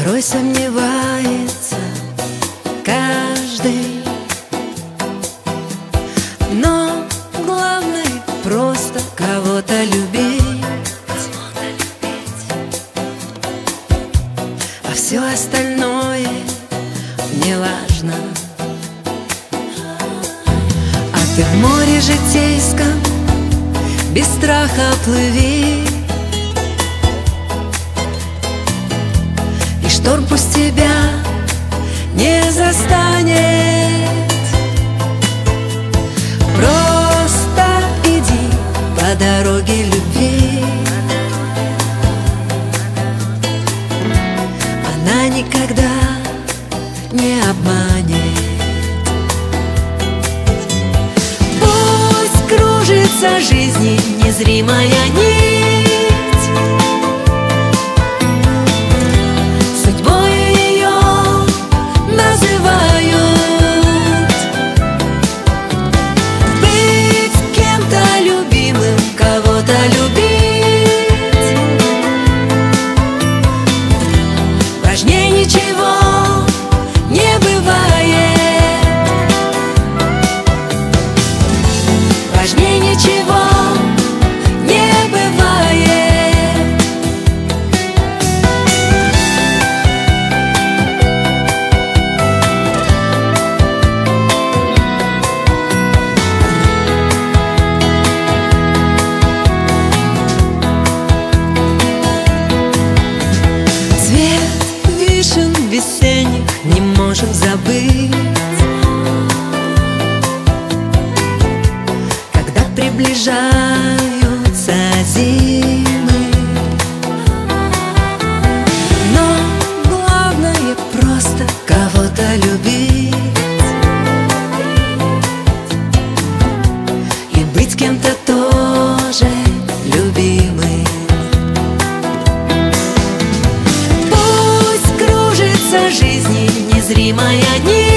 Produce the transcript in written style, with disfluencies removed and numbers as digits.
Порой сомневается каждый, но главное просто кого-то любить, а все остальное не важно. А ты в море житейском без страха плыви, и шторм пусть тебя не застанет. Просто иди по дороге любви, она никогда не обманет. Пусть кружится жизни незримая нить, судьбой ее называют. Быть кем-то любимым, кого-то любить, важнее ничего не бывает. Важнее ничего не бывает. Цвет вишен весенних не можем забыть, когда приближаются зимы. Но главное просто кого-то любить и быть кем-то тоже любимым. Пусть кружится жизни незримая нить,